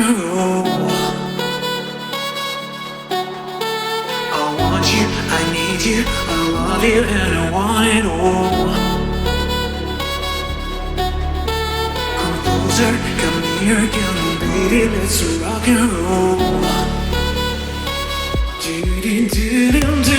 and roll. I want you, I need you, I love you, and I want it all. Composer, come here again, baby, let's rock and roll. Do do do do do.